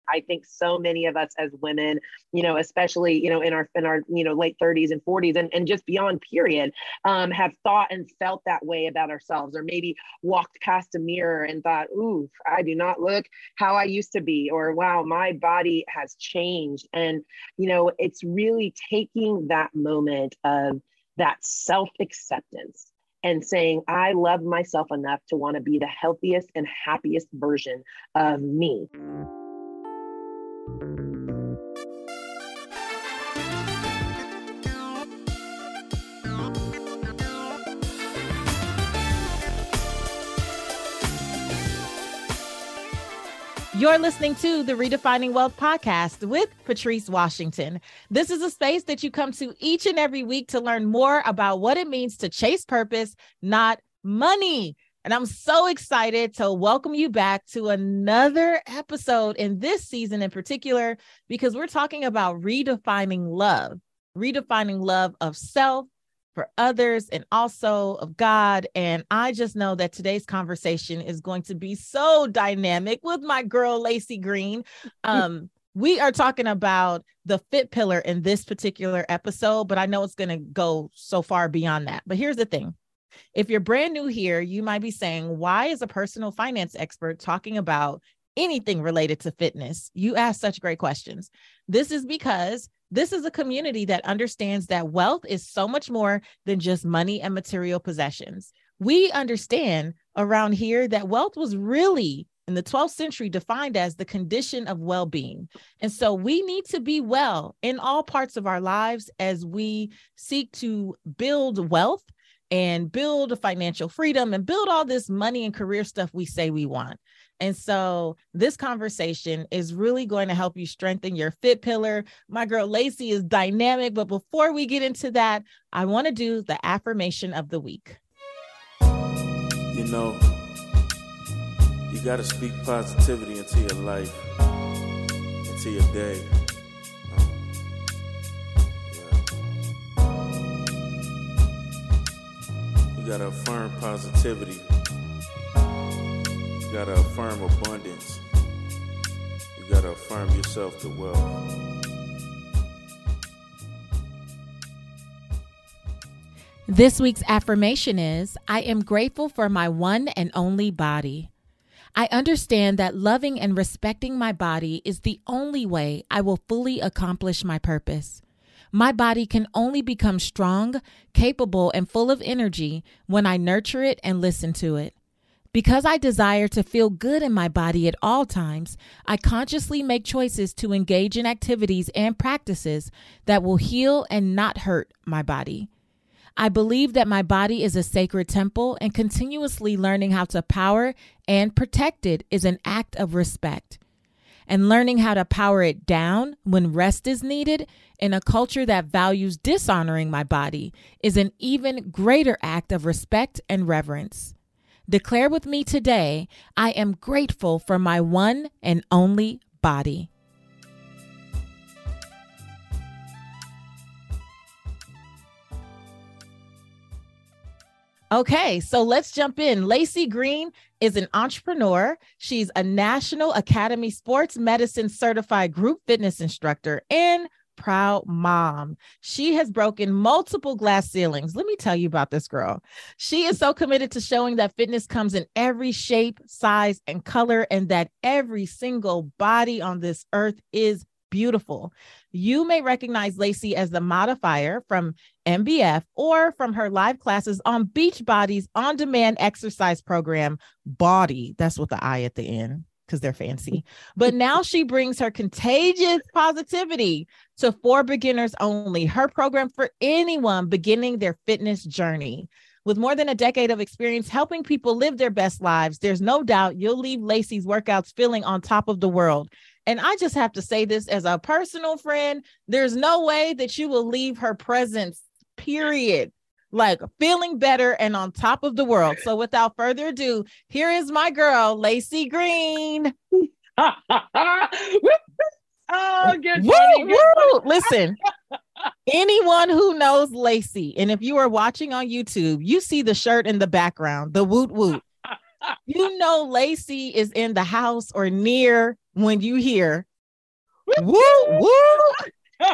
I think so many of us as women, especially, in our, late 30s and 40s and just beyond period, have thought and felt that way about ourselves, or maybe walked past a mirror and thought, ooh, I do not look how I used to be, or wow, my body has changed. And, it's really taking that moment of that self-acceptance and saying, I love myself enough to want to be the healthiest and happiest version of me. You're listening to the Redefining Wealth podcast with Patrice Washington. This is a space that you come to each and every week to learn more about what it means to chase purpose, not money. And I'm so excited to welcome you back to another episode in this season in particular, because we're talking about redefining love of self, for others, and also of God. And I just know that today's conversation is going to be so dynamic with my girl, Lacey Green. We are talking about the fit pillar in this particular episode, but I know it's going to go so far beyond that. But here's the thing. If you're brand new here, you might be saying, why is a personal finance expert talking about anything related to fitness? You ask such great questions. This is because this is a community that understands that wealth is so much more than just money and material possessions. We understand around here that wealth was really in the 12th century defined as the condition of well-being. And so we need to be well in all parts of our lives as we seek to build wealth and build financial freedom and build all this money and career stuff we say we want. And so this conversation is really going to help you strengthen your fit pillar. My girl Lacey is dynamic, but before we get into that, I want to do the affirmation of the week. You got to speak positivity into your life, into your day. You got to affirm positivity. You gotta affirm abundance. You gotta affirm yourself to wealth. This week's affirmation is, I am grateful for my one and only body. I understand that loving and respecting my body is the only way I will fully accomplish my purpose. My body can only become strong, capable, and full of energy when I nurture it and listen to it. Because I desire to feel good in my body at all times, I consciously make choices to engage in activities and practices that will heal and not hurt my body. I believe that my body is a sacred temple, and continuously learning how to power and protect it is an act of respect. And learning how to power it down when rest is needed in a culture that values dishonoring my body is an even greater act of respect and reverence. Declare with me today, I am grateful for my one and only body. Okay, so let's jump in. Lacey Green is an entrepreneur. She's a National Academy Sports Medicine certified group fitness instructor and proud mom. She has broken multiple glass ceilings. Let me tell you about this girl. She is so committed to showing that fitness comes in every shape, size, and color, and that every single body on this earth is beautiful. You may recognize Lacey as the modifier from MBF or from her live classes on Beachbody's on-demand exercise program, Body. That's with the I at the end, because they're fancy. But now she brings her contagious positivity to For Beginners Only, her program for anyone beginning their fitness journey. With more than a decade of experience helping people live their best lives, there's no doubt you'll leave Lacey's workouts feeling on top of the world. And I just have to say this as a personal friend, there's no way that you will leave her presence, period, like feeling better and on top of the world. So without further ado, here is my girl, Lacey Green. Oh, good morning. Woo! Listen, anyone who knows Lacey, and if you are watching on YouTube, you see the shirt in the background, the woot woot. You know Lacey is in the house or near when you hear Woo, woo.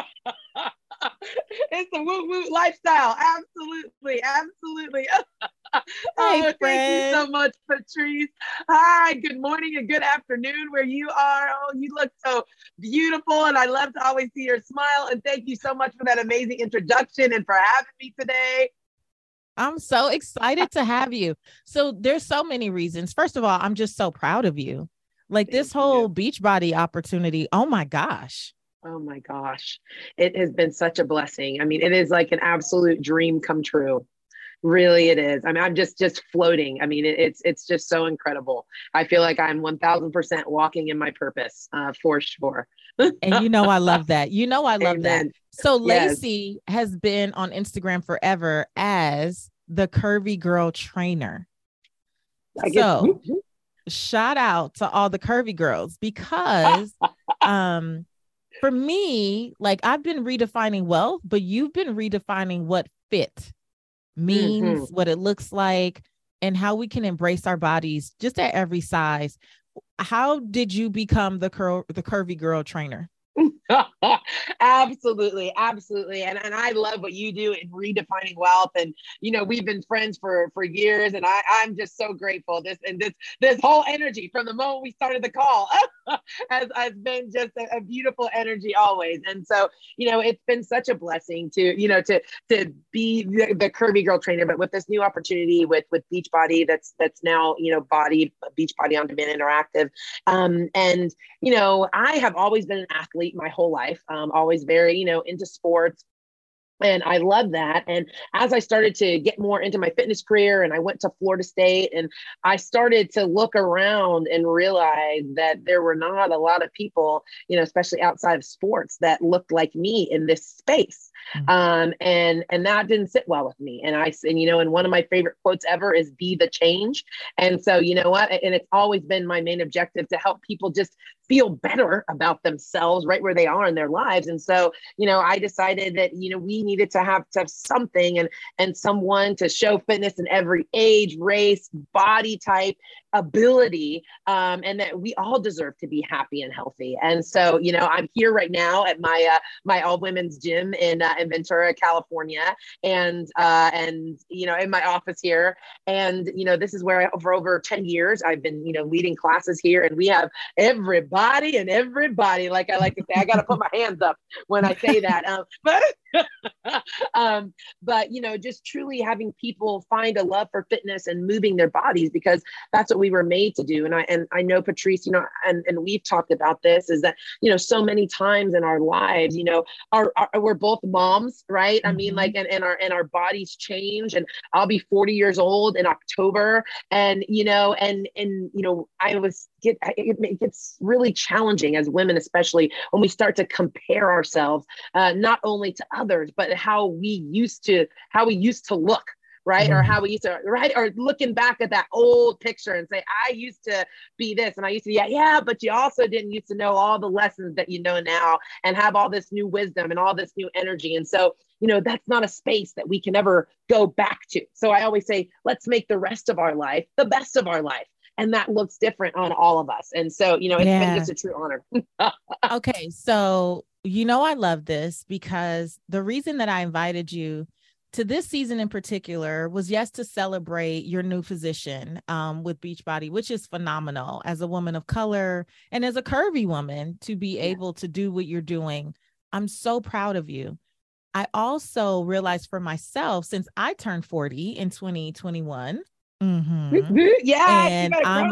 It's the woo woo lifestyle. Absolutely. Absolutely. Hey, thank you friend. so much, Patrice. Hi, good morning and good afternoon where you are. Oh, you look so beautiful. And I love to always see your smile. And thank you so much for that amazing introduction and for having me today. I'm so excited to have you. So there's so many reasons. First of all, I'm just so proud of you. Like this Thank whole you. Beachbody opportunity. Oh my gosh. Oh my gosh. It has been such a blessing. I mean, it is like an absolute dream come true. Really, it is. I mean, I'm just floating. I mean, it's just so incredible. I feel like I'm 1000% walking in my purpose, for sure. And you know, I love that. You know, I love that. Amen. So Yes. Lacey has been on Instagram forever as the Curvy Girl Trainer. I guess. So shout out to all the curvy girls because for me, like I've been redefining wealth, but you've been redefining what fit means, what it looks like, and how we can embrace our bodies just at every size. How did you become the curvy girl trainer? Absolutely, absolutely. And I love what you do in redefining wealth. And you know, we've been friends for years, and I'm just so grateful. This whole energy from the moment we started the call has been just a beautiful energy always. And so, you know, it's been such a blessing to, you know, to be the curvy girl trainer, but with this new opportunity with Beachbody that's now, you know, Beachbody on Demand Interactive. And you know, I have always been an athlete my whole life, always very, you know, into sports. And I love that. And as I started to get more into my fitness career and I went to Florida State and I started to look around and realize that there were not a lot of people, you know, especially outside of sports that looked like me in this space. And that didn't sit well with me. And you know, and one of my favorite quotes ever is be the change. And so, you know what, and it's always been my main objective to help people just feel better about themselves right where they are in their lives. And so, you know, I decided that, you know, we needed to have something and someone to show fitness in every age, race, body type, ability, and that we all deserve to be happy and healthy. And so, you know, I'm here right now at my all women's gym in Ventura, California, and you know, in my office here. And you know, this is where for over 10 years I've been, you know, leading classes here, and we have everybody. Like I like to say, I got to put my hands up when I say that. But you know, just truly having people find a love for fitness and moving their bodies, because that's what we were made to do. And I know, Patrice, you know, and we've talked about this, is that, you know, so many times in our lives, you know, we're both moms, right? I mean, like, and our bodies change, and I'll be 40 years old in October. And, you know, and, you know, it gets really challenging as women, especially when we start to compare ourselves, not only to others, but how we used to look, right? Or how we used to, right? Or looking back at that old picture and say, I used to be this, and I used to, yeah, but you also didn't used to know all the lessons that you know now and have all this new wisdom and all this new energy. And so, you know, that's not a space that we can ever go back to. So I always say, let's make the rest of our life the best of our life. And that looks different on all of us. And so, you know, it's been just a true honor. Okay. So, you know, I love this because the reason that I invited you to this season in particular was, yes, to celebrate your new position with Beachbody, which is phenomenal as a woman of color and as a curvy woman to be able to do what you're doing. I'm so proud of you. I also realized for myself, since I turned 40 in 2021, yeah, and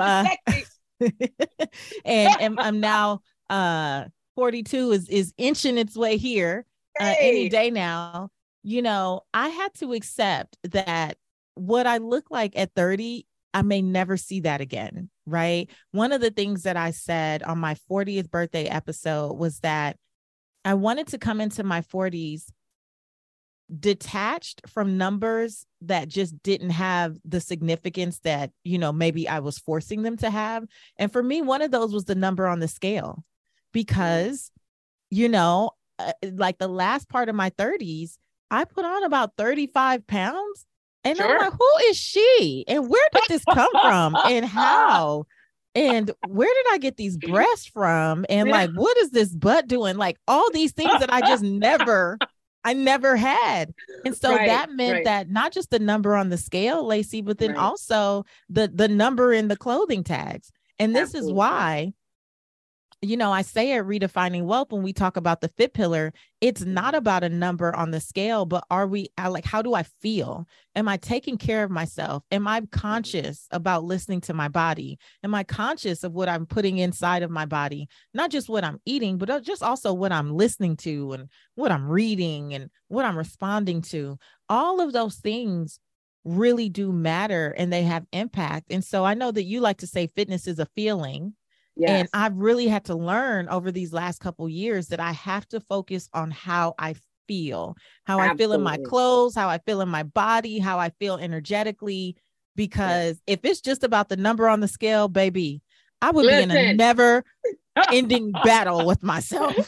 I'm now 42 is inching its way here any day now. You know, I had to accept that what I look like at 30, I may never see that again, right? One of the things that I said on my 40th birthday episode was that I wanted to come into my 40s detached from numbers that just didn't have the significance that, you know, maybe I was forcing them to have. And for me, one of those was the number on the scale, because, you know, like the last part of my 30s, I put on about 35 pounds. And I'm like, who is she? And where did this come from? And how? And where did I get these breasts from? And like, what is this butt doing? Like all these things that I just I never had. And so that meant that not just the number on the scale, Lacey, but then also the number in the clothing tags. And this is why, you know, I say at Redefining Wealth, when we talk about the fit pillar, it's not about a number on the scale, but how do I feel? Am I taking care of myself? Am I conscious about listening to my body? Am I conscious of what I'm putting inside of my body? Not just what I'm eating, but just also what I'm listening to and what I'm reading and what I'm responding to. All of those things really do matter and they have impact. And so I know that you like to say fitness is a feeling. Yes. And I've really had to learn over these last couple of years that I have to focus on how I feel, how I feel in my clothes, how I feel in my body, how I feel energetically, because if it's just about the number on the scale, baby, I would be in a never ending battle with myself.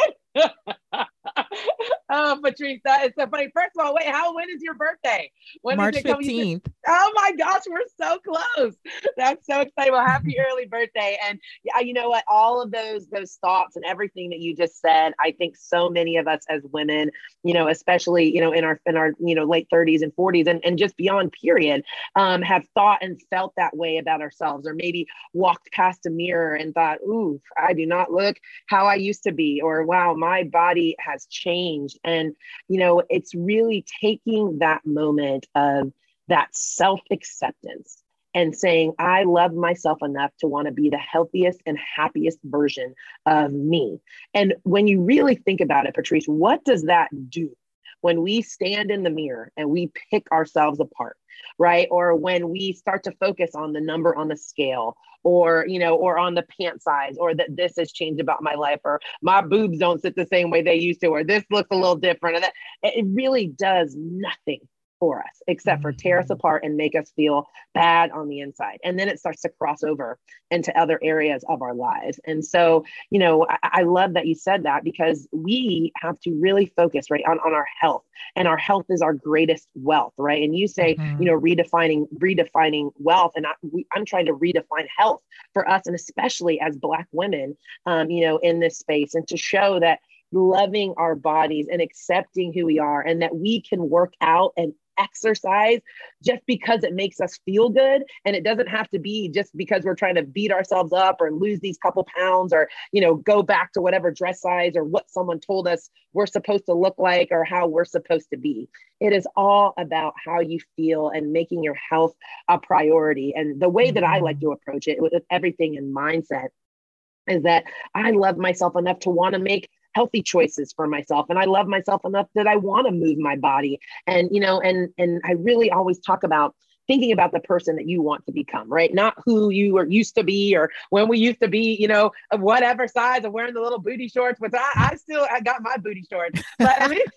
Oh, Patrice, that is so funny. First of all, when is your birthday? March 15th. Oh my gosh, we're so close. That's so exciting. Well, happy early birthday. And yeah, you know what? All of those thoughts and everything that you just said, I think so many of us as women, you know, especially, you know, in our, you know, late 30s and 40s and just beyond period, have thought and felt that way about ourselves, or maybe walked past a mirror and thought, ooh, I do not look how I used to be, or wow, my body has changed. And, you know, it's really taking that moment of that self-acceptance and saying, I love myself enough to want to be the healthiest and happiest version of me. And when you really think about it, Patrice, what does that do when we stand in the mirror and we pick ourselves apart, right? Or when we start to focus on the number on the scale, or, you know, or on the pant size, or that this has changed about my life, or my boobs don't sit the same way they used to, or this looks a little different. And that it really does nothing for us except for tear us apart and make us feel bad on the inside. And then it starts to cross over into other areas of our lives. And so, you know, I love that you said that, because we have to really focus on our health, and our health is our greatest wealth, right? And you say, you know, redefining wealth. And I'm trying to redefine health for us, and especially as Black women, you know, in this space, and to show that loving our bodies and accepting who we are, and that we can work out and exercise just because it makes us feel good. And it doesn't have to be just because we're trying to beat ourselves up or lose these couple pounds, or, you know, go back to whatever dress size or what someone told us we're supposed to look like or how we're supposed to be. It is all about how you feel and making your health a priority. And the way that I like to approach it with everything in mindset is that I love myself enough to want to make healthy choices for myself. And I love myself enough that I want to move my body. And, you know, and I really always talk about thinking about the person that you want to become, right? Not who you were used to be, or when we used to be, you know, of whatever size, of wearing the little booty shorts, which I got my booty shorts. But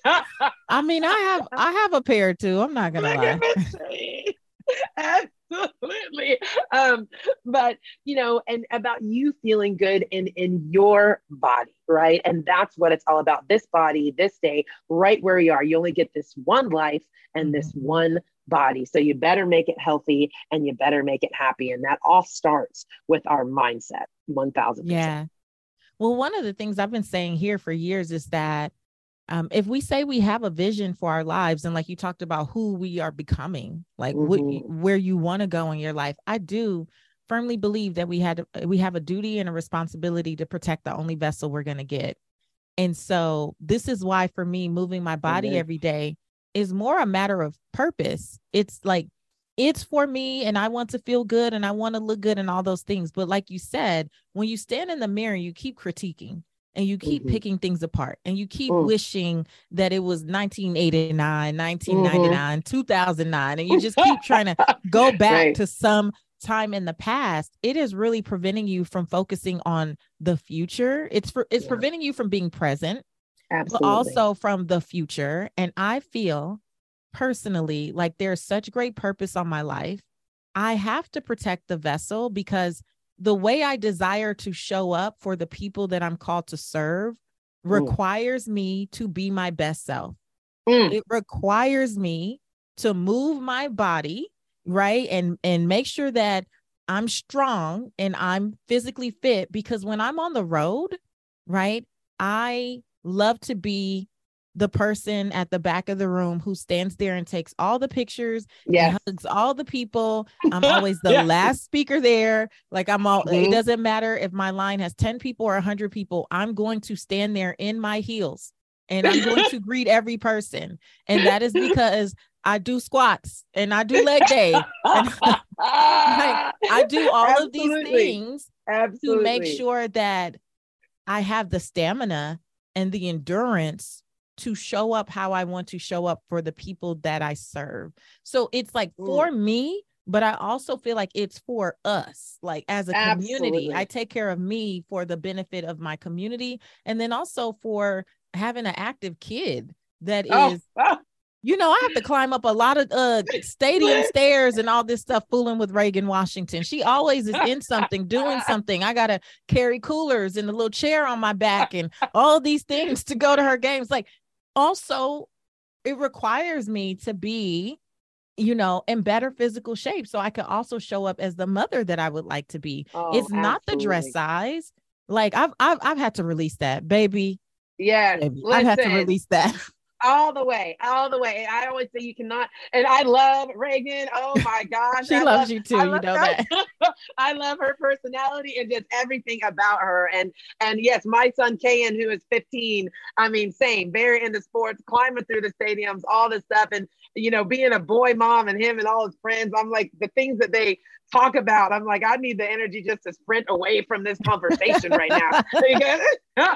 I mean, I have a pair too. I'm not going to lie. Absolutely. But, you know, and about you feeling good in your body, right? And that's what it's all about. This body, this day, right where you are. You only get this one life and this one body. So you better make it healthy and you better make it happy. And that all starts with our mindset, 1000%. Yeah. Well, one of the things I've been saying here for years is that if we say we have a vision for our lives, and like you talked about who we are becoming, like where you want to go in your life, I do firmly believe that we have a duty and a responsibility to protect the only vessel we're going to get. And so this is why, for me, moving my body every day is more a matter of purpose. It's like, it's for me, and I want to feel good and I want to look good and all those things. But like you said, when you stand in the mirror, you keep critiquing. And you keep picking things apart, and you keep wishing that it was 1989, 1999, 2009. And you just keep trying to go back to some time in the past. It is really preventing you from focusing on the future. It's preventing you from being present, but also from the future. And I feel personally like there's such great purpose on my life. I have to protect the vessel, because the way I desire to show up for the people that I'm called to serve requires me to be my best self. It requires me to move my body, right? And make sure that I'm strong and I'm physically fit, because when I'm on the road, right, I love to be the person at the back of the room who stands there and takes all the pictures and hugs all the people. I'm always the last speaker there. Like it doesn't matter if my line has 10 people or 100 people, I'm going to stand there in my heels and I'm going to greet every person. And that is because I do squats and I do leg day. And I do all of these things to make sure that I have the stamina and the endurance to show up how I want to show up for the people that I serve. So it's like for me, but I also feel like it's for us, like as a community. I take care of me for the benefit of my community. And then also for having an active kid that is, you know, I have to climb up a lot of stadium stairs and all this stuff, fooling with Reagan Washington. She always is in something, doing something. I got to carry coolers and a little chair on my back and all these things to go to her games. Like, also, it requires me to be, you know, in better physical shape so I can also show up as the mother that I would like to be. It's not the dress size. Like I've had to release that, baby. Yeah, I've had to release that. All the way. I always say you cannot, and I love Reagan. Oh my gosh. She loves you too. You know that. I love her personality and just everything about her. And yes, my son Kayan, who is 15, I mean, same, very into sports, climbing through the stadiums, all this stuff. And, you know, being a boy mom and him and all his friends, I'm like, the things that they talk about, I'm like, I need the energy just to sprint away from this conversation right now.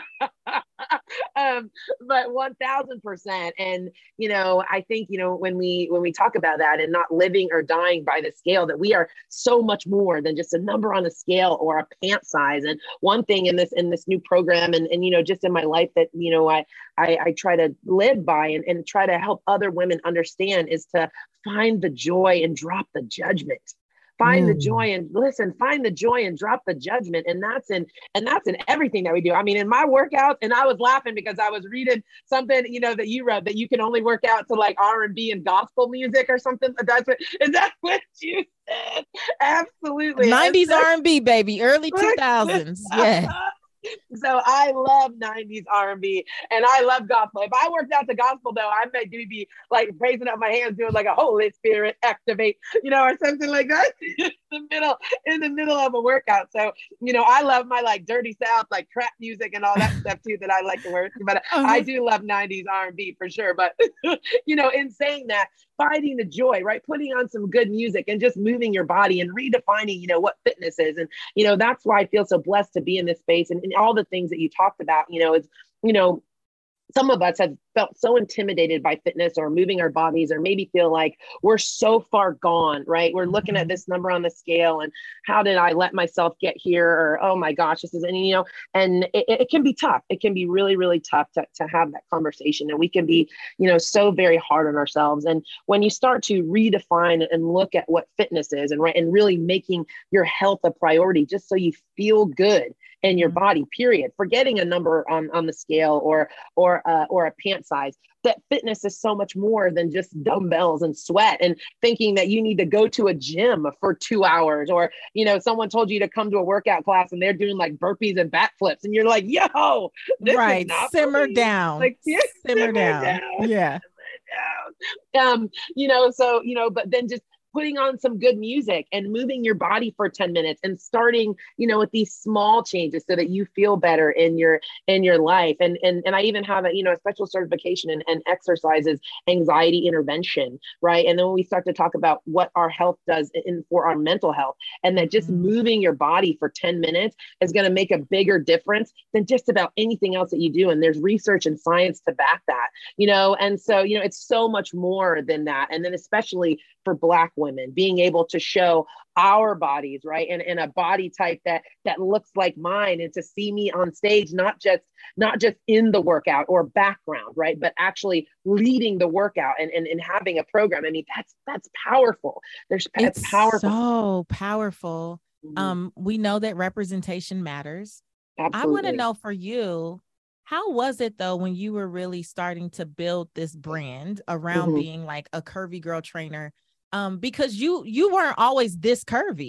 But 1000%. And, you know, I think, you know, when we talk about that and not living or dying by the scale, that we are so much more than just a number on a scale or a pant size. And one thing in this new program and, you know, just in my life that, you know, I try to live by and try to help other women understand is to find the joy and drop the judgment. Find the joy and listen, find the joy and drop the judgment. And that's in everything that we do. I mean, in my workouts, and I was laughing because I was reading something, you know, that you wrote that you can only work out to like R&B and gospel music or something. Is that what you said? Absolutely. 90s R&B, baby. Early 2000s. Yeah. So I love 90s R&B and I love gospel. If I worked out the gospel though, I might be like raising up my hands doing like a Holy Spirit activate, you know, or something like that in the middle of a workout. So, you know, I love my like dirty South, like trap music and all that stuff too that I like to work. But I do love 90s R&B for sure. But, you know, in saying that, finding the joy, right? Putting on some good music and just moving your body and redefining, you know, what fitness is. And, you know, that's why I feel so blessed to be in this space and all the things that you talked about, you know, is, you know, some of us have felt so intimidated by fitness or moving our bodies, or maybe feel like we're so far gone, right? We're looking at this number on the scale and how did I let myself get here? Or, oh my gosh, this isn't, you know, and it can be tough. It can be really, really tough to have that conversation. And we can be, you know, so very hard on ourselves. And when you start to redefine and look at what fitness is and really making your health a priority, just so you feel good in your body, period, forgetting a number on the scale or a pant size, that fitness is so much more than just dumbbells and sweat and thinking that you need to go to a gym for 2 hours, or, you know, someone told you to come to a workout class and they're doing like burpees and backflips and you're like, yo, this right. is not Simmer down. Like, simmer down. Yeah. You know, so, you know, but then just putting on some good music and moving your body for 10 minutes and starting, you know, with these small changes so that you feel better in your life. And I even have a, you know, a special certification and exercises anxiety intervention, right? And then when we start to talk about what our health does for our mental health, and that just moving your body for 10 minutes is going to make a bigger difference than just about anything else that you do. And there's research and science to back that, you know? And so, you know, it's so much more than that. And then especially for Black women, being able to show our bodies, right? And a body type that looks like mine, and to see me on stage, not just in the workout or background, right? But actually leading the workout and having a program. I mean, that's powerful. It's powerful. So powerful. We know that representation matters. Absolutely. I want to know for you, how was it though, when you were really starting to build this brand around being like a curvy girl trainer? Because you weren't always this curvy.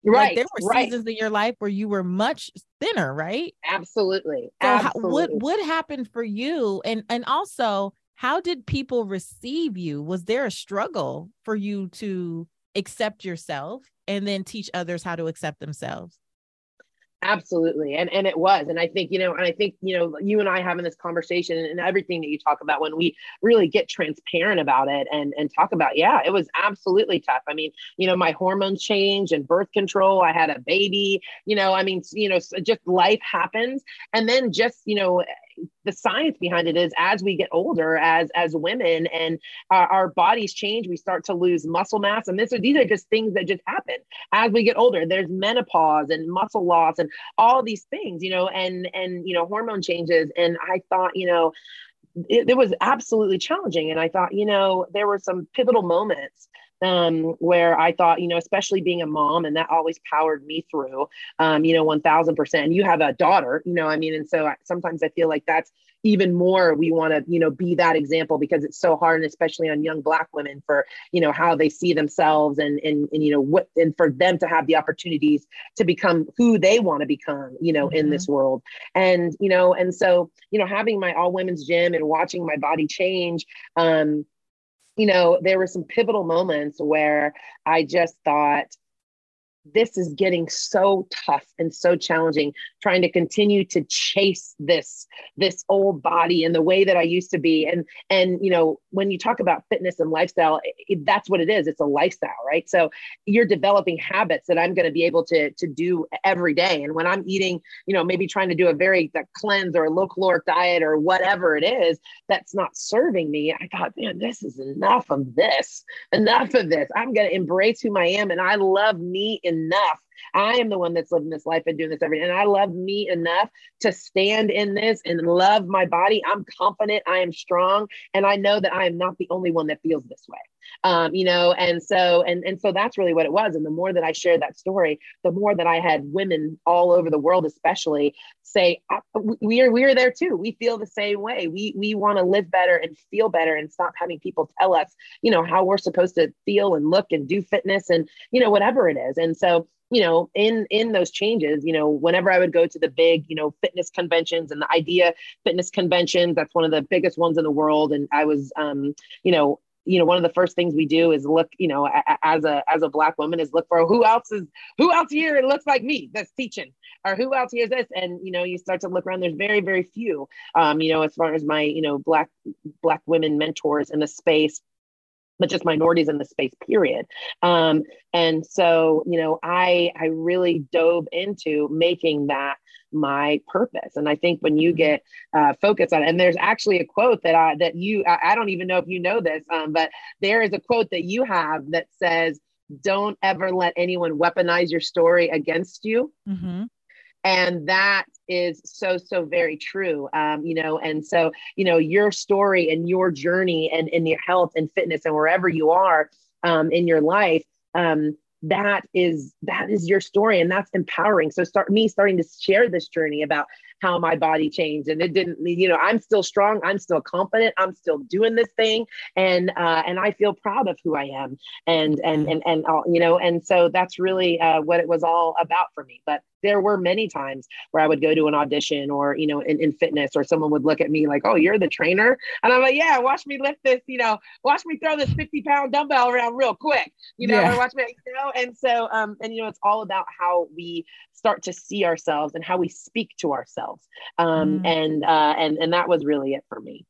Like there were seasons in your life where you were much thinner, right? Absolutely. So Absolutely. what happened for you? And also, how did people receive you? Was there a struggle for you to accept yourself and then teach others how to accept themselves? Absolutely. And it was. And I think, you know, you and I having this conversation and everything that you talk about, when we really get transparent about it and talk about, yeah, it was absolutely tough. I mean, you know, my hormones changed and birth control, I had a baby, you know, I mean, you know, just life happens. And then just, you know, the science behind it is as we get older as women and our bodies change, we start to lose muscle mass. And these are just things that just happen as we get older. There's menopause and muscle loss and all these things, you know, and, you know, hormone changes. And I thought, you know, it was absolutely challenging. And I thought, you know, there were some pivotal moments where I thought, you know, especially being a mom, and that always powered me through, you know, 1000%. You have a daughter, you know, I mean, and so sometimes I feel like that's even more, we want to, you know, be that example, because it's so hard, and especially on young Black women, for, you know, how they see themselves and, you know, what, and for them to have the opportunities to become who they want to become, you know, in this world. And, you know, and so, you know, having my all women's gym and watching my body change, you know, there were some pivotal moments where I just thought, this is getting so tough and so challenging, trying to continue to chase this old body and the way that I used to be. And, you know, when you talk about fitness and lifestyle, that's what it is. It's a lifestyle, right? So you're developing habits that I'm going to be able to do every day. And when I'm eating, you know, maybe trying to do a cleanse or a low caloric diet or whatever it is, that's not serving me, I thought, man, this is enough of this. I'm going to embrace who I am. And I love me enough. I am the one that's living this life and doing this every day. And I love me enough to stand in this and love my body. I'm confident, I am strong. And I know that I am not the only one that feels this way. You know, and so that's really what it was. And the more that I shared that story, the more that I had women all over the world, especially, say, we are there too. We feel the same way. We want to live better and feel better and stop having people tell us, you know, how we're supposed to feel and look and do fitness and, you know, whatever it is. And so, you know, in those changes, you know, whenever I would go to the big, you know, fitness conventions and the IDEA fitness conventions, that's one of the biggest ones in the world. And I was, you know, one of the first things we do is look, you know, as a Black woman, is look for who else here looks like me that's teaching, or who else here is this. And, you know, you start to look around, there's very, very few, you know, as far as my, you know, Black women mentors in the space, but just minorities in the space, period. And so, you know, I really dove into making that my purpose. And I think when you get focused on it, and there's actually a quote that I don't even know if you know this, but there is a quote that you have that says, "Don't ever let anyone weaponize your story against you." Mm-hmm. And that is so very true. You know, and so, you know, your story and your journey and in your health and fitness and wherever you are in your life, that is your story, and that's empowering. So starting to share this journey about how my body changed, and it didn't, you know, I'm still strong, I'm still confident, I'm still doing this thing, and I feel proud of who I am, and all, you know, and so that's really what it was all about for me. But there were many times where I would go to an audition, or, you know, in fitness, or someone would look at me like, "Oh, you're the trainer?" And I'm like, "Yeah, watch me lift this, you know, watch me throw this 50-pound dumbbell around real quick, you know, or watch me, you know." And so, and, you know, it's all about how we start to see ourselves and how we speak to ourselves. And that was really it for me.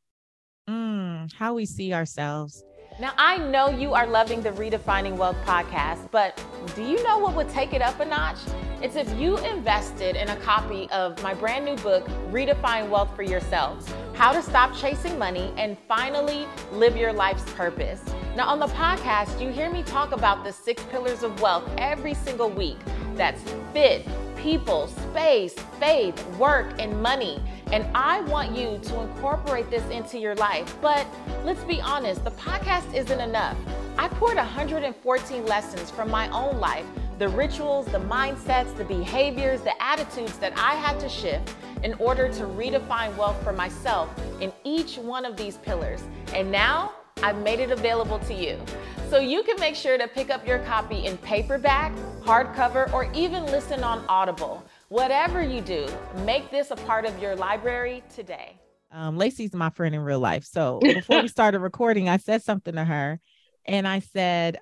How we see ourselves. Now, I know you are loving the Redefining Wealth podcast, but do you know what would take it up a notch? It's if you invested in a copy of my brand new book, Redefine Wealth for Yourself: How to Stop Chasing Money and Finally Live Your Life's Purpose. Now, on the podcast, you hear me talk about the 6 pillars of wealth every single week. That's fit, people, space, faith, work, and money. And I want you to incorporate this into your life. But let's be honest, the podcast isn't enough. I poured 114 lessons from my own life, the rituals, the mindsets, the behaviors, the attitudes that I had to shift in order to redefine wealth for myself in each one of these pillars. And now I've made it available to you. So you can make sure to pick up your copy in paperback, hardcover, or even listen on Audible. Whatever you do, make this a part of your library today. Lacey's my friend in real life. So before we started recording, I said something to her, and I said,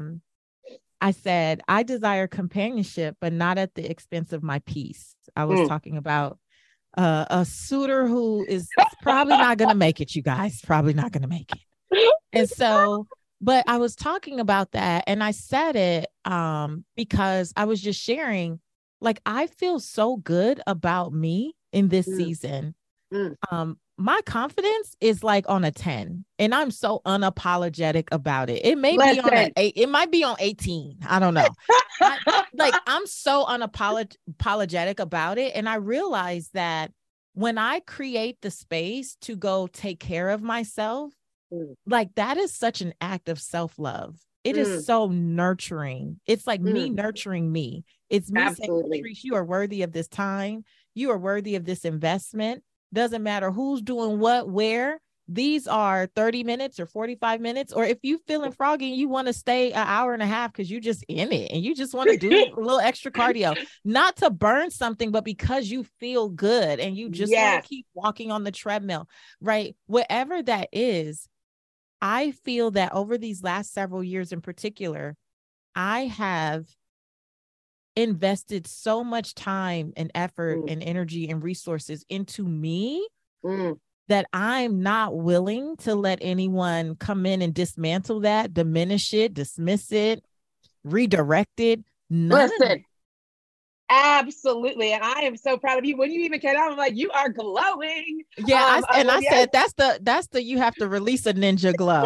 I desire companionship, but not at the expense of my peace. I was talking about a suitor who is probably not going to make it, you guys, probably not going to make it. And so, but I was talking about that, and I said it because I was just sharing, like, I feel so good about me in this season. My confidence is like on a 10, and I'm so unapologetic about it. It may be on it might be on 18. I don't know. I'm so unapologetic about it. And I realize that when I create the space to go take care of myself, like, that is such an act of self-love. It is so nurturing. It's like me nurturing me. It's me saying, Patrice, you are worthy of this time. You are worthy of this investment. Doesn't matter who's doing what, where. These are 30 minutes or 45 minutes. Or if you feeling froggy and you want to stay an hour and a half because you just in it and you just want to do a little extra cardio, not to burn something, but because you feel good and you just want to keep walking on the treadmill, right? Whatever that is, I feel that over these last several years in particular, I have invested so much time and effort and energy and resources into me that I'm not willing to let anyone come in and dismantle that, diminish it, dismiss it, redirect it. Listen, absolutely. And I am so proud of you. When you even came out, I'm like, you are glowing. Yeah. I said, that's the, you have to release a ninja glow.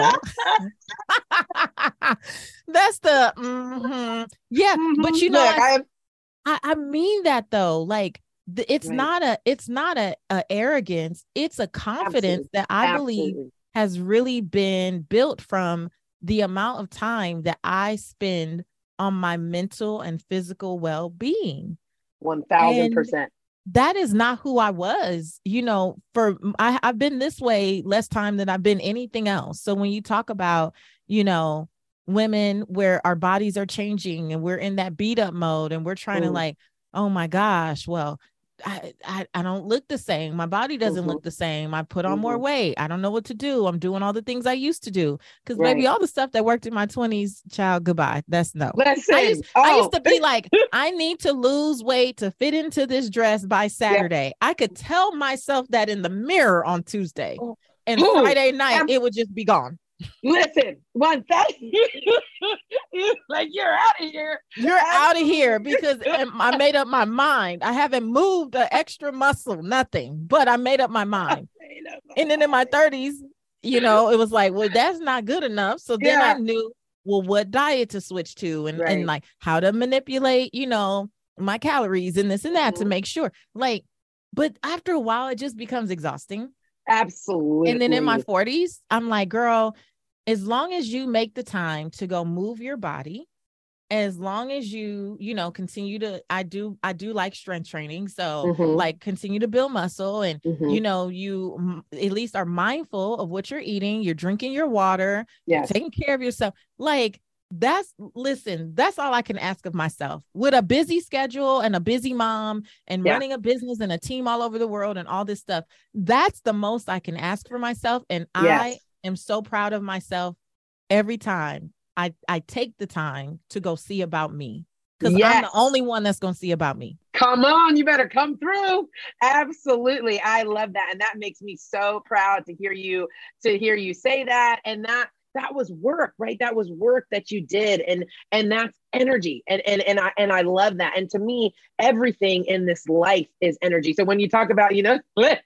That's the, yeah. But you know, look, I mean that though, like, it's not a arrogance. It's a confidence that I believe has really been built from the amount of time that I spend on my mental and physical well-being. 1000%. That is not who I was, you know, I've been this way less time than I've been anything else. So when you talk about, you know, women where our bodies are changing and we're in that beat up mode and we're trying to like, oh my gosh, well, I don't look the same. My body doesn't look the same. I put on more weight. I don't know what to do. I'm doing all the things I used to do. Because maybe all the stuff that worked in my 20s, child, goodbye. That's no. I used to be like, I need to lose weight to fit into this dress by Saturday. I could tell myself that in the mirror on Tuesday. And Friday night, it would just be gone. Listen, one thing, like, you're out of here. You're out of here, because I made up my mind. I haven't moved an extra muscle, nothing, but I made up my mind. And then in my 30s, you know, it was like, well, that's not good enough. So then I knew, well, what diet to switch to and like how to manipulate, you know, my calories and this and that to make sure. Like, but after a while, it just becomes exhausting. Absolutely. And then in my 40s, I'm like, girl, as long as you make the time to go move your body, as long as you know, continue to, I do like strength training. So like, continue to build muscle and, you know, you at least are mindful of what you're eating. You're drinking your water, you're taking care of yourself. Like, that's all I can ask of myself with a busy schedule and a busy mom and running a business and a team all over the world and all this stuff. That's the most I can ask for myself. And I am so proud of myself every time I take the time to go see about me, because I'm the only one that's going to see about me. Come on, you better come through. Absolutely. I love that. And that makes me so proud to hear you say that. And that was work, right? That was work that you did. And that's energy. And I love that. And to me, everything in this life is energy. So when you talk about, you know, letting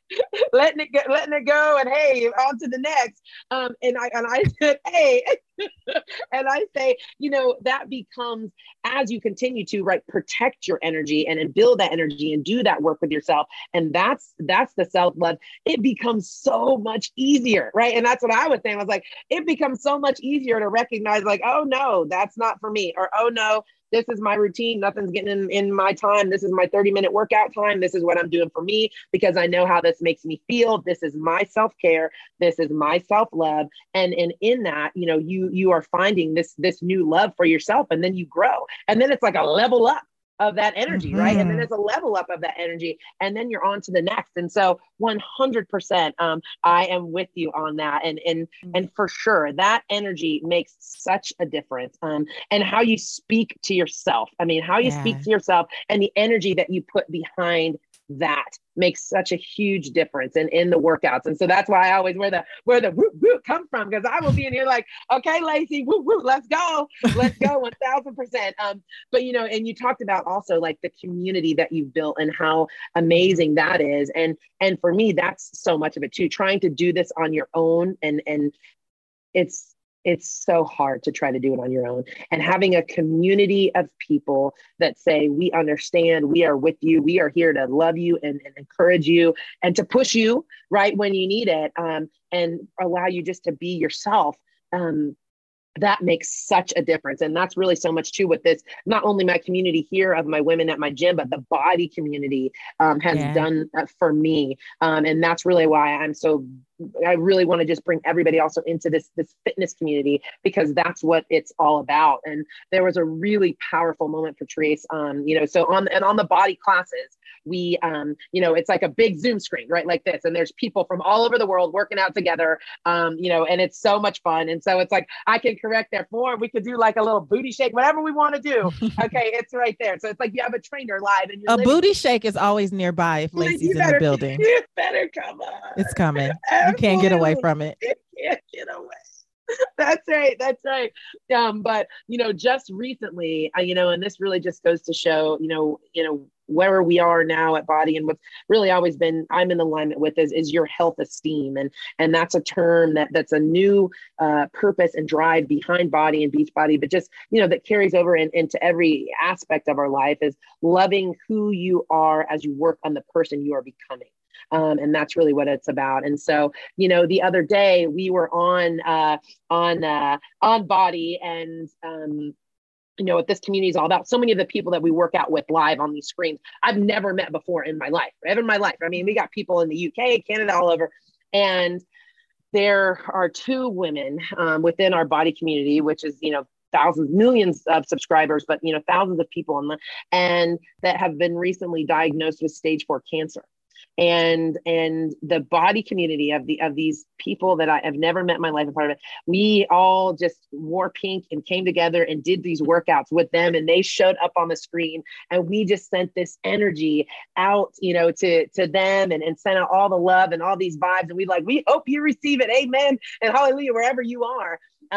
it go and hey, on to the next. And I said, hey, and I say, you know, that becomes, as you continue to protect your energy and build that energy and do that work with yourself. And that's the self-love. It becomes so much easier, right? And that's what I was saying. I was like, it becomes so much easier to recognize like, oh no, that's not for me. Or, oh no, this is my routine. Nothing's getting in my time. This is my 30-minute workout time. This is what I'm doing for me because I know how this makes me feel. This is my self-care. This is my self-love. And in that, you know, you are finding this new love for yourself, and then you grow. And then it's like a level up of that energy, right? And then it's a level up of that energy, and then you're on to the next. And so 100%, I am with you on that. And for sure, that energy makes such a difference. And how you speak to yourself. I mean, how you speak to yourself and the energy that you put behind that makes such a huge difference in the workouts. And so that's why I always where the whoop whoop come from, because I will be in here like, okay, Lacey, whoop whoop, let's go 1000%. But you know, and you talked about also like the community that you've built and how amazing that is. And for me, that's so much of it too, trying to do this on your own. And it's so hard to try to do it on your own, and having a community of people that say, we understand, we are with you, we are here to love you and encourage you and to push you right when you need it, and allow you just to be yourself. That makes such a difference. And that's really so much too with this, not only my community here of my women at my gym, but the body community has done for me. And that's really why I really want to just bring everybody also into this fitness community, because that's what it's all about. And there was a really powerful moment, Patrice, you know, so on the body classes, we, you know, it's like a big Zoom screen, right? Like this, and there's people from all over the world working out together, you know, and it's so much fun. And so it's like, I can correct their form. We could do like a little booty shake, whatever we want to do. Okay. It's right there. So it's like, you have a trainer live, and a booty shake is always nearby. If Lacey's in the building, you better come on. It's coming. You can't get away from it. You can't get away. That's right. That's right. But you know, just recently, you know, and this really just goes to show, you know, where we are now at Body, and what's really always been I'm in alignment with is your health esteem, and that's a term that's a new purpose and drive behind Body and Beachbody, but just, you know, that carries over into every aspect of our life, is loving who you are as you work on the person you are becoming. And that's really what it's about. And so, you know, the other day we were on Body, and you know what this community is all about. So many of the people that we work out with live on these screens, I've never met before in my life, ever in my life. I mean, we got people in the UK, Canada, all over. And there are two women within our Body community, which is, you know, thousands, millions of subscribers, but, you know, thousands of people and that have been recently diagnosed with stage 4 cancer. And the Body community of these people that I have never met in my life and part of it, we all just wore pink and came together and did these workouts with them, and they showed up on the screen, and we just sent this energy out, you know, to them, and sent out all the love and all these vibes, and we hope you receive it, amen and hallelujah, wherever you are.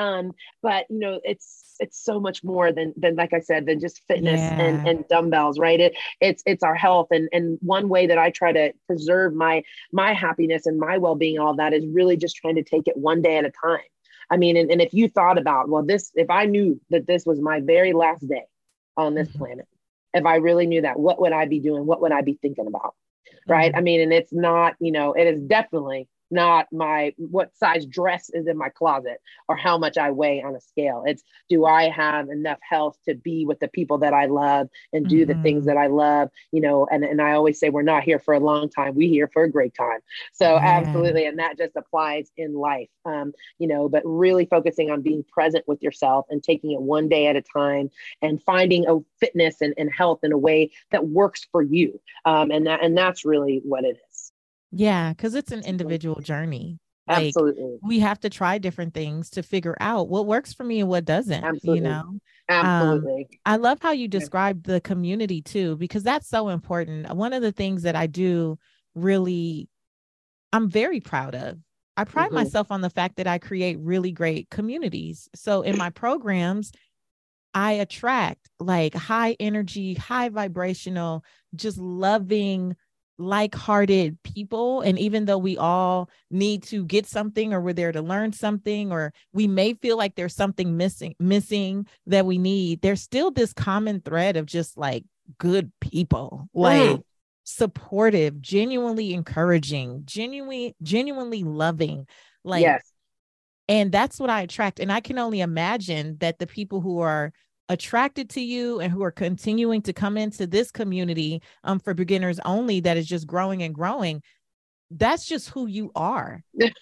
But you know, it's so much more than like I said, than just fitness and dumbbells, right? It's our health. And one way that I try to preserve my happiness and my well-being, all that, is really just trying to take it one day at a time. I mean, and if you thought about, well, if I knew that this was my very last day on this planet, if I really knew that, what would I be doing? What would I be thinking about? Right. I mean, and it's not, you know, it is definitely not what size dress is in my closet or how much I weigh on a scale. It's, do I have enough health to be with the people that I love and do the things that I love, you know, and I always say, we're not here for a long time. We're here for a great time. So absolutely. And that just applies in life, you know, but really focusing on being present with yourself and taking it one day at a time and finding a fitness and health in a way that works for you. And that's really what it is. Yeah, because it's an individual journey. Like, absolutely. We have to try different things to figure out what works for me and what doesn't. Absolutely. You know, absolutely. I love how you described the community too, because that's so important. One of the things that I do really, I'm very proud of. I pride myself on the fact that I create really great communities. So in my programs, I attract like high energy, high vibrational, just loving, like-hearted people. And even though we all need to get something, or we're there to learn something, or we may feel like there's something missing that we need, there's still this common thread of just like good people, like supportive, genuinely encouraging, genuinely loving, like, yes. And that's what I attract. And I can only imagine that the people who are attracted to you and who are continuing to come into this community for beginners only that is just growing and growing, that's just who you are.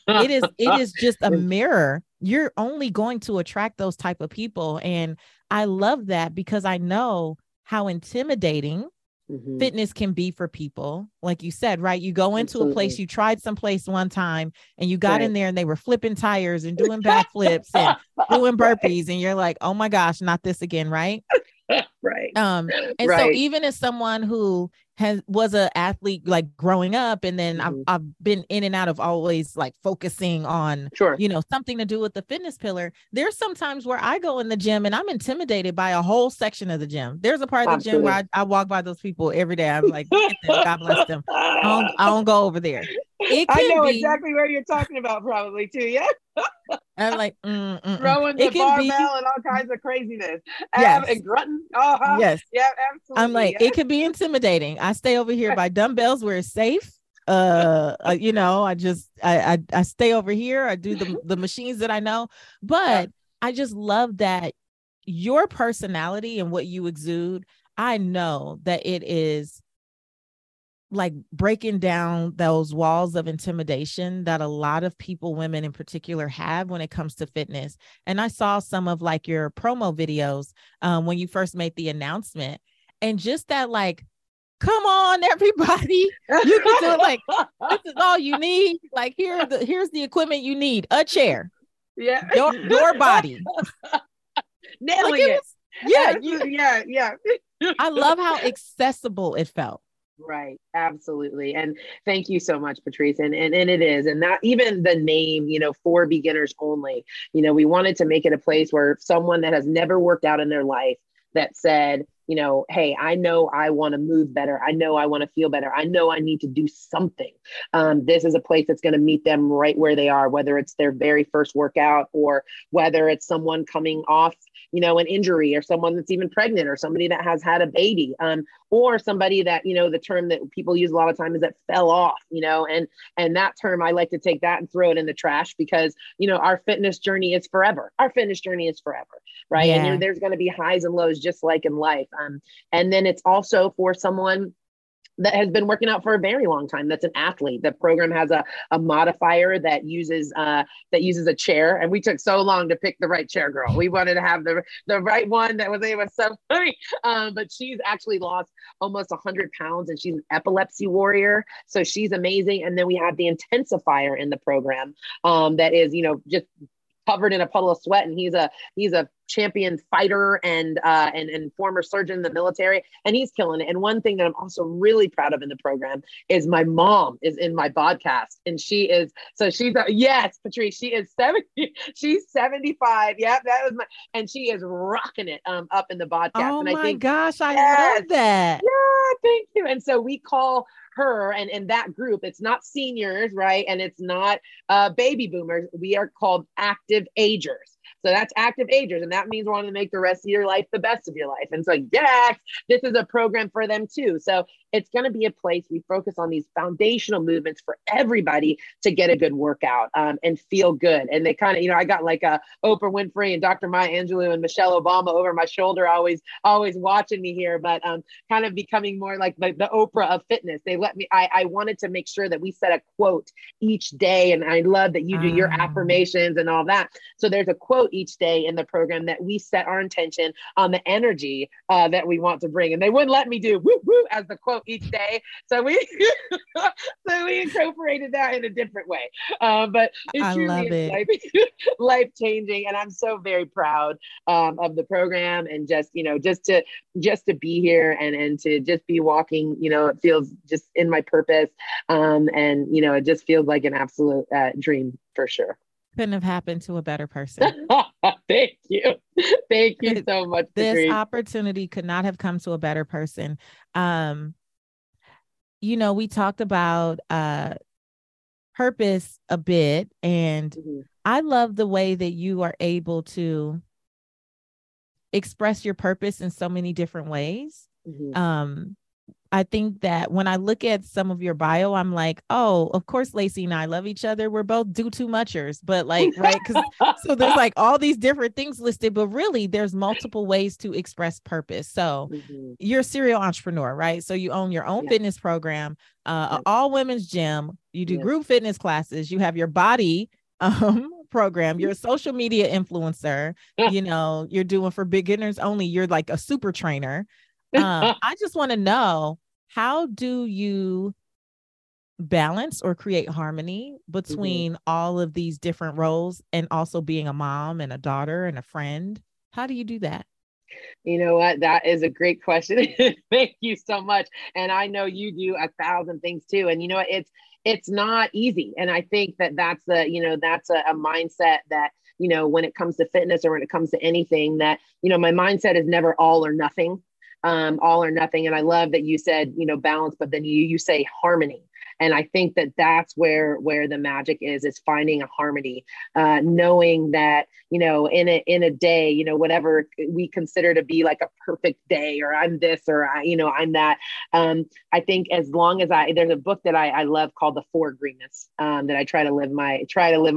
It is just a mirror. You're only going to attract those type of people. And I love that because I know how intimidating fitness can be for people. Like you said, right? You go into a place, you tried someplace one time and you got in there and they were flipping tires and doing backflips and doing burpees. And you're like, oh my gosh, not this again. Right. Right. And so even as someone who was an athlete, like growing up, and then I've been in and out of always like focusing on, you know, something to do with the fitness pillar. There's some times where I go in the gym and I'm intimidated by a whole section of the gym. There's a part of the gym where I walk by those people every day. I'm like, look at them, God bless them. I don't go over there. I know exactly where you're talking about, probably too. Yeah. I'm like, throwing the barbell and all kinds of craziness. And grunting. Yes. Yeah, absolutely. I'm like, it can be intimidating. I stay over here by dumbbells where it's safe. You know, I stay over here. I do the machines that I know, but I just love that your personality and what you exude. I know that it is like breaking down those walls of intimidation that a lot of people, women in particular, have when it comes to fitness. And I saw some of like your promo videos when you first made the announcement, and just that, like, come on, everybody, you can do it. Like, this is all you need. Like, here's the equipment you need. A chair. Yeah. Your body. Nailing it. Yeah. I love how accessible it felt. Right. Absolutely. And thank you so much, Patrice. And it is. And that even the name, you know, for beginners only, you know, we wanted to make it a place where someone that has never worked out in their life that said, you know, hey, I know I want to move better. I know I want to feel better. I know I need to do something. This is a place that's going to meet them right where they are, whether it's their very first workout or whether it's someone coming off, you know, an injury, or someone that's even pregnant, or somebody that has had a baby, or somebody that, you know, the term that people use a lot of time is that fell off, you know, and that term, I like to take that and throw it in the trash because, you know, our fitness journey is forever. Our fitness journey is forever. Right. Yeah. And there's going to be highs and lows, just like in life. And then it's also for someone that has been working out for a very long time. That's an athlete. The program has a modifier that uses a chair. And we took so long to pick the right chair, girl. We wanted to have the right one that was so funny. But she's actually lost almost 100 pounds and she's an epilepsy warrior. So she's amazing. And then we have the intensifier in the program that is, you know, just covered in a puddle of sweat. And he's a champion fighter and former surgeon in the military, and he's killing it. And one thing that I'm also really proud of in the program is my mom is in my podcast, and she's yes, Patrice, she is 70, she's 75. Yeah, that was and she is rocking it up in the podcast. Oh, and I think, gosh, I love that. Yeah, thank you. And so we call her and that group, it's not seniors, right? And it's not baby boomers. We are called active agers. So that's active agers. And that means wanting to make the rest of your life the best of your life. And so, yes, this is a program for them too. So it's going to be a place we focus on these foundational movements for everybody to get a good workout and feel good. And they kind of, you know, I got like a Oprah Winfrey and Dr. Maya Angelou and Michelle Obama over my shoulder, always watching me here, but kind of becoming more like the Oprah of fitness. They let me, I wanted to make sure that we set a quote each day. And I love that you do your affirmations and all that. So there's a quote each day in the program that we set our intention on the energy that we want to bring. And they wouldn't let me do woo woo as the quote each day. So we incorporated that in a different way. But it truly is life changing. And I'm so very proud of the program, and just to be here and to just be walking, you know, it feels just in my purpose. And, you know, it just feels like an absolute dream for sure. Couldn't have happened to a better person. Thank you. Thank you so much, Patrice. This opportunity could not have come to a better person. You know, we talked about purpose a bit, and I love the way that you are able to express your purpose in so many different ways. I think that when I look at some of your bio, I'm like, oh, of course, Lacey and I love each other. We're both do too muchers, but like, right. So there's like all these different things listed, but really there's multiple ways to express purpose. So you're a serial entrepreneur, right? So you own your own fitness program, all women's gym, you do group fitness classes, you have your body program, you're a social media influencer, you know, you're doing for beginners only, you're like a super trainer. I just want to know, how do you balance or create harmony between all of these different roles and also being a mom and a daughter and a friend? How do you do that? You know what? That is a great question. Thank you so much. And I know you do 1,000 things too. And you know, it's not easy. And I think that that's a mindset that, you know, when it comes to fitness or when it comes to anything, that, you know, my mindset is never all or nothing. All or nothing. And I love that you said, you know, balance, but then you say harmony. And I think that that's where the magic is finding a harmony, knowing that, you know, in a day, you know, whatever we consider to be like a perfect day, or I'm this, or I'm that. I think as long as there's a book that I love called The Four Agreements, that I try to live my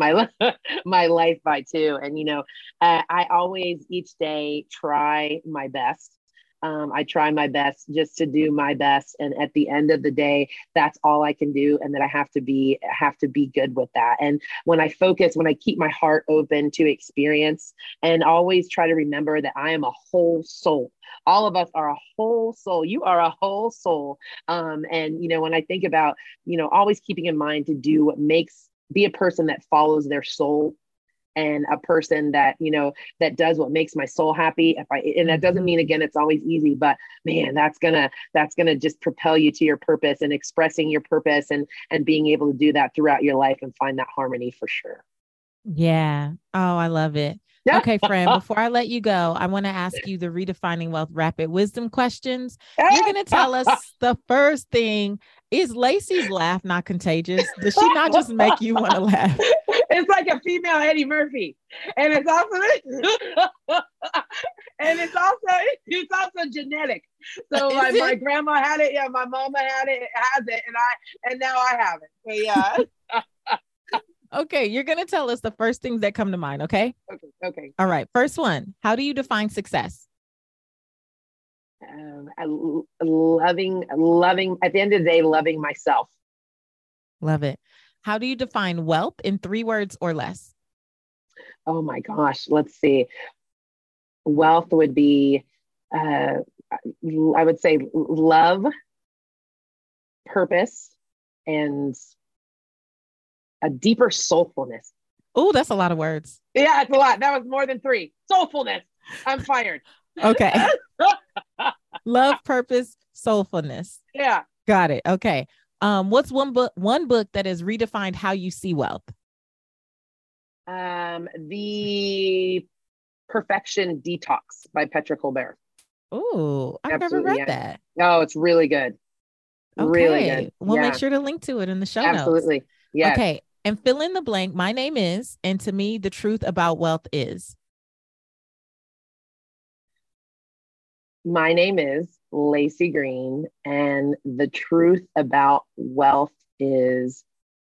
my life by too. And, you know, I always each day try my best. I try my best just to do my best. And at the end of the day, that's all I can do. And that I have to be good with that. And when I keep my heart open to experience, and always try to remember that I am a whole soul. All of us are a whole soul. You are a whole soul. And, you know, when I think about, you know, always keeping in mind to be a person that follows their soul, and a person that, you know, that does what makes my soul happy. And that doesn't mean, again, it's always easy, but man, that's gonna just propel you to your purpose, and expressing your purpose, and being able to do that throughout your life and find that harmony for sure. Yeah. Oh, I love it. Okay, friend, before I let you go, I want to ask you the Redefining Wealth Rapid Wisdom questions. You're going to tell us the first thing. Is Lacey's laugh not contagious? Does she not just make you want to laugh? It's like a female Eddie Murphy. And it's also genetic. So my grandma had it. Yeah, my mama has it. And now I have it. So yeah. Okay, you're going to tell us the first things that come to mind, okay? Okay. All right, first one. How do you define success? Loving, at the end of the day, loving myself. Love it. How do you define wealth in 3 words or less? Oh my gosh, let's see. Wealth would be, I would say, love, purpose, and a deeper soulfulness. Oh, that's a lot of words. Yeah, it's a lot. That was more than 3. Soulfulness. I'm fired. Okay. Love, purpose, soulfulness. Yeah. Got it. Okay. What's one book that has redefined how you see wealth? The Perfection Detox by Petra Colbert. Oh, I've never read that. No, it's really good. Okay. Really good. We'll make sure to link to it in the show notes. Absolutely. Yeah. Okay. And fill in the blank. My name is, and to me, the truth about wealth is. My name is Lacey Green, and the truth about wealth is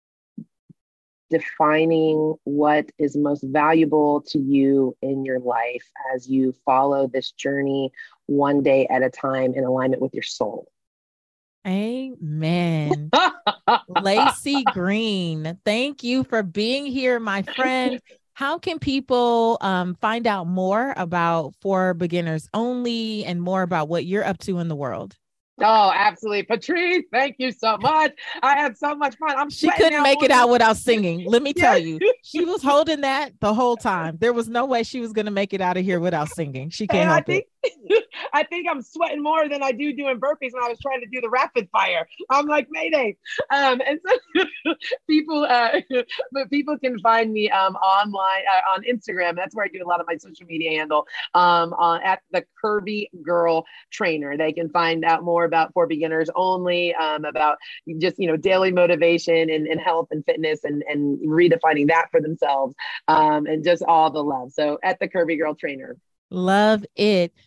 defining what is most valuable to you in your life as you follow this journey one day at a time in alignment with your soul. Amen. Lacey Green, thank you for being here, my friend. How can people find out more about For Beginners Only and more about what you're up to in the world? Oh, absolutely. Patrice, thank you so much. I had so much fun. She couldn't make it out without singing. Let me tell you, she was holding that the whole time. There was no way she was going to make it out of here without singing. She can't help it. I think I'm sweating more than I do doing burpees when I was trying to do the rapid fire. I'm like, Mayday. And so people can find me online on Instagram. That's where I do a lot of my social media handle at the Curvy Girl Trainer. They can find out more about For Beginners Only, about just, daily motivation and health and fitness and redefining that for themselves, and just all the love. So at the Curvy Girl Trainer. Love it.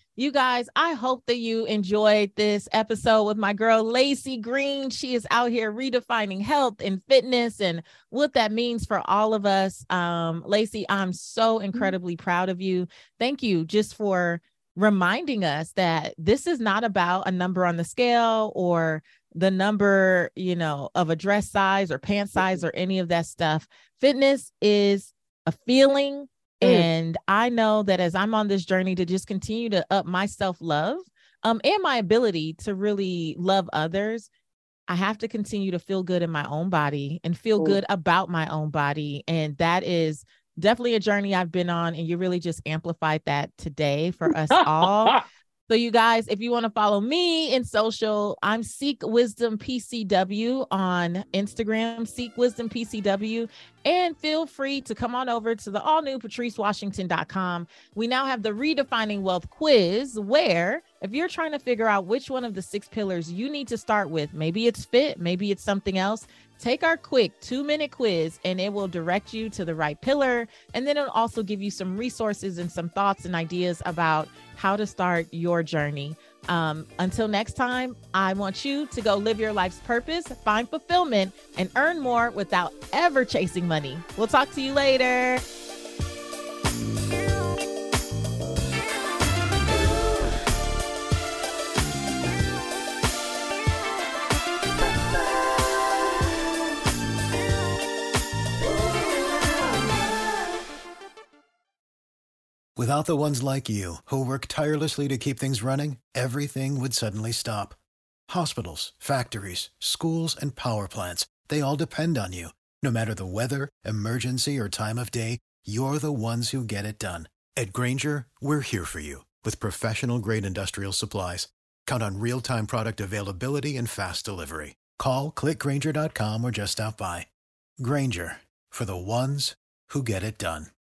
You guys, I hope that you enjoyed this episode with my girl, Lacey Green. She is out here redefining health and fitness and what that means for all of us. Lacey, I'm so incredibly proud of you. Thank you just for reminding us that this is not about a number on the scale or the number, of a dress size or pant size or any of that stuff. Fitness is a feeling. And I know that as I'm on this journey to just continue to up my self-love, and my ability to really love others, I have to continue to feel good in my own body and feel good about my own body. And that is definitely a journey I've been on. And you really just amplified that today for us all. So you guys, if you want to follow me in social, I'm Seek Wisdom PCW on Instagram, Seek Wisdom PCW, and feel free to come on over to the all new PatriceWashington.com. We now have the Redefining Wealth quiz, where if you're trying to figure out which one of the 6 pillars you need to start with, maybe it's fit, maybe it's something else, take our quick 2-minute quiz and it will direct you to the right pillar. And then it'll also give you some resources and some thoughts and ideas about how to start your journey. Until next time, I want you to go live your life's purpose, find fulfillment, and earn more without ever chasing money. We'll talk to you later. Without the ones like you, who work tirelessly to keep things running, everything would suddenly stop. Hospitals, factories, schools, and power plants, they all depend on you. No matter the weather, emergency, or time of day, you're the ones who get it done. At Grainger, we're here for you with professional-grade industrial supplies. Count on real-time product availability and fast delivery. Call, click Grainger.com, or just stop by. Grainger, for the ones who get it done.